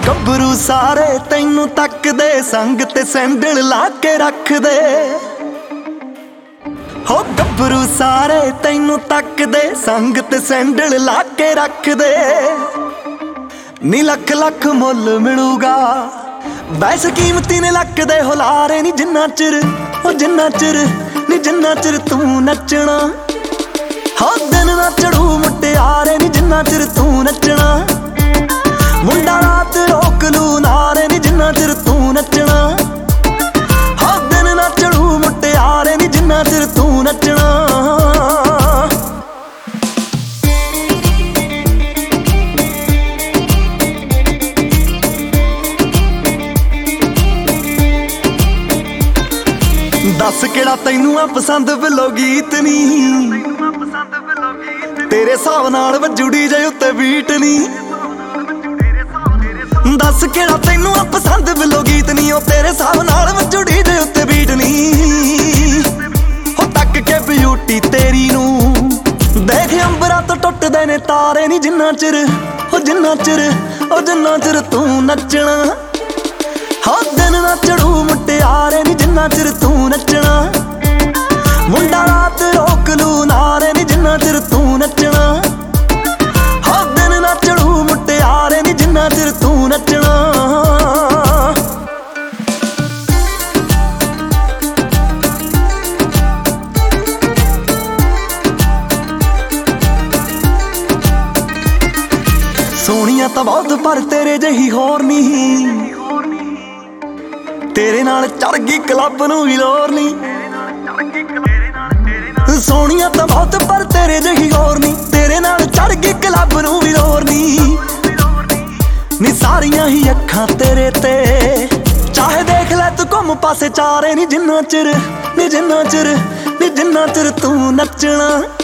ਗੱਭਰੂ ਸਾਰੇ ਤੈਨੂੰ ਤੱਕਦੇ, ਸੰਗ ਤੇ ਸੈਂਡਲ ਲਾ ਕੇ ਰੱਖਦੇ। ਹੋ ਗੱਭਰੂ ਸਾਰੇ ਤੈਨੂੰ ਤੱਕਦੇ, ਸੰਗ ਤੇ ਸੈਂਡਲ ਲਾ ਕੇ ਰੱਖਦੇ। ਨੀ ਲੱਖ ਲੱਖ ਮੁੱਲ ਮਿਲੂਗਾ, ਵੈਸੇ ਕੀਮਤੀ ਨੇ ਲੱਕਦੇ ਹੁਲਾਰੇ ਨੀ ਜਿੰਨਾ ਚਿਰ, ਉਹ ਜਿੰਨਾ ਚਿਰ ਨੀ ਜਿੰਨਾ ਚਿਰ ਤੂੰ ਨੱਚਣਾ। ਹੋ ਦਿਨ ਨਾ ਚੜੂ ਮੁਟਿਆਰੇ ਨੀ ਜਿੰਨਾ ਚਿਰ ਤੂੰ ਨੱਚਣਾ। ਮੁੰਡਾ ਰਾਤ ਰੋਕ ਲੂ ਨਾਰੇ ਨੀ ਜਿੰਨਾ ਚਿਰ ਤੂੰ ਨੱਚਣਾ। ਹੋ ਦਿਨ ਨਾ ਚੜੂ ਮੁਟਿਆਰੇ ਨੀ ਜਿੰਨਾ ਚਿਰ ਤੂੰ ਨੱਚਣਾ। ਦੱਸ ਕਿਹੜਾ ਤੈਨੂੰ ਆ ਪਸੰਦ ਬਿਲੋ ਗੀਤ ਨੀ, ਤੇਰੇ ਹਿਸਾਬ ਨਾਲ ਵੱਜੂ ਡੀਜੇ ਉੱਤੇ ਬੀਟ ਨੀ। ਦੱਸ ਕਿਹੜਾ ਤੈਨੂੰ ਆ ਪਸੰਦ ਬਿਲੋ ਗੀਤ ਨੀ, ਉਹ ਤੇਰੇ ਹਿਸਾਬ ਨਾਲ ਵੱਜੂ ਡੀਜੇ ਉੱਤੇ ਬੀਟ ਨੀ। ਹੋ ਤੱਕ ਕੇ ਬਿਊਟੀ ਤੇਰੀ ਨੂੰ, ਦੇਖ ਅੰਬਰਾਂ ਤੋਂ ਟੁੱਟਦੇ ਨੇ ਤਾਰੇ ਨੀ ਜਿੰਨਾ ਚਿਰ, ਉਹ ਜਿੰਨਾ ਚਿਰ, ਉਹ ਜਿੰਨਾ ਚਿਰ ਤੂੰ ਨੱਚਣਾ। ਹੋ ਦਿਨ ਨਾ ਚੜੂ ਮੁਟਿਆਰੇ ਨੀ ਜਿੰਨਾ ਚਿਰ ਤੂੰ ਨੱਚਣਾ। ਮੁੰਡਾ ਰਾਤ ਰੋਕ ਲੂ ਨਾਰੇ ਨੀ ਜਿੰਨਾ ਚਿਰ ਤੂੰ ਨੱਚਣਾ। ਹੋ ਦਿਨ ਨਾ ਚੜੂ ਮੁਟਿਆਰੇ ਨੀ ਜਿੰਨਾ ਚਿਰ ਤੂੰ ਨੱਚਣਾ। ਸੋਹਣੀਆਂ ਤਾਂ ਬਹੁਤ ਪਰ ਤੇਰੇ ਜਿਹੀ ਹੋਰ ਨਹੀਂ, ਤੇਰੇ ਨਾਲ ਚੜ ਗਈ ਕਲੱਬ ਨੂੰ ਵੀ ਲੋਰ ਨੀ। ਸੋਹਣੀਆਂ ਤਾਂ ਬਹੁਤ ਪਰ ਤੇਰੇ ਜਿਹੀ ਹੋਰ ਨੀ, ਤੇਰੇ ਨਾਲ ਚੜ ਗਈ ਕਲੱਬ ਨੂੰ ਵੀ ਲੋਰ ਨੀ। ਨੀ ਸਾਰੀਆਂ ਹੀ ਅੱਖਾਂ ਤੇਰੇ ਤੇ, ਚਾਹੇ ਦੇਖ ਲੈ ਤੂੰ ਘੁੰਮ ਪਾਸੇ ਚਾਰੇ ਨੀ ਜਿੰਨਾ ਚਿਰ, ਨੀ ਜਿੰਨਾ ਚਿਰ, ਨੀ ਜਿੰਨਾ ਚਿਰ ਤੂੰ ਨੱਚਣਾ।